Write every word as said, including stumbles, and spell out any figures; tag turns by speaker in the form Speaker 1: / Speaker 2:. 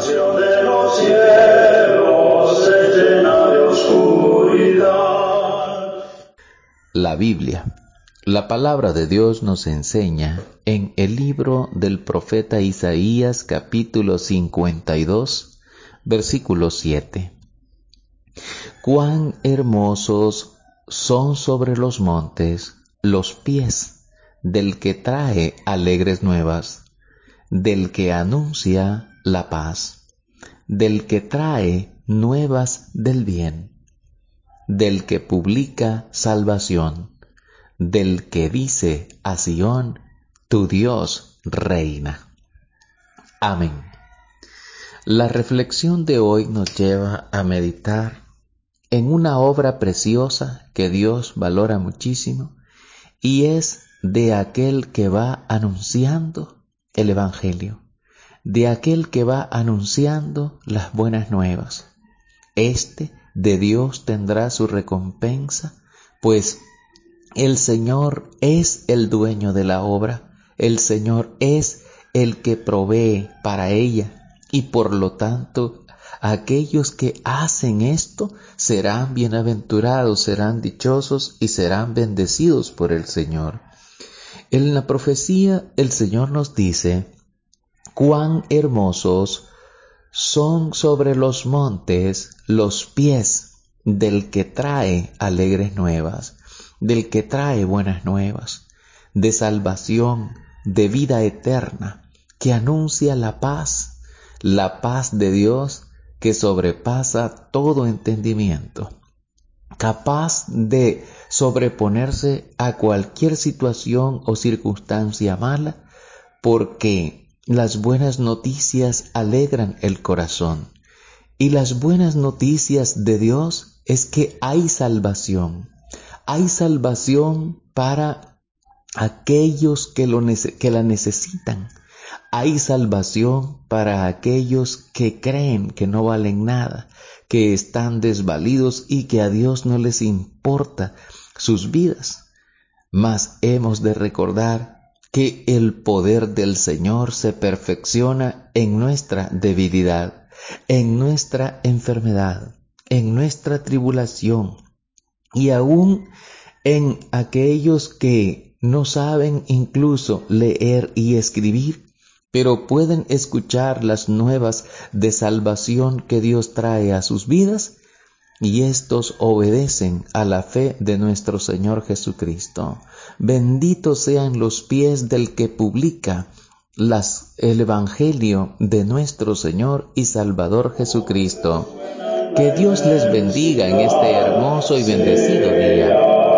Speaker 1: expansión de los cielos se llena de oscuridad.
Speaker 2: La Biblia, la palabra de Dios nos enseña en el libro del profeta Isaías, capítulo cincuenta y dos, versículo siete. Cuán hermosos son sobre los montes los pies del que trae alegres nuevas, del que anuncia la paz, del que trae nuevas del bien, del que publica salvación, del que dice a Sión, tu Dios reina. Amén. La reflexión de hoy nos lleva a meditar en una obra preciosa que Dios valora muchísimo, y es de aquel que va anunciando el Evangelio, de aquel que va anunciando las buenas nuevas. Este de Dios tendrá su recompensa, pues el Señor es el dueño de la obra, el Señor es el que provee para ella, y por lo tanto aquellos que hacen esto serán bienaventurados, serán dichosos y serán bendecidos por el Señor. En la profecía el Señor nos dice: cuán hermosos son sobre los montes los pies del que trae alegres nuevas, del que trae buenas nuevas, de salvación, de vida eterna, que anuncia la paz, la paz de Dios que sobrepasa todo entendimiento, capaz de sobreponerse a cualquier situación o circunstancia mala, porque las buenas noticias alegran el corazón. Y las buenas noticias de Dios es que hay salvación. Hay salvación para aquellos que, lo nece- que la necesitan. Hay salvación para aquellos que creen que no valen nada, que están desvalidos y que a Dios no les importa sus vidas. Mas hemos de recordar que el poder del Señor se perfecciona en nuestra debilidad, en nuestra enfermedad, en nuestra tribulación, y aún en aquellos que no saben incluso leer y escribir, pero pueden escuchar las nuevas de salvación que Dios trae a sus vidas, y éstos obedecen a la fe de nuestro Señor Jesucristo. Benditos sean los pies del que publica las, el Evangelio de nuestro Señor y Salvador Jesucristo. Que Dios les bendiga en este hermoso y bendecido día.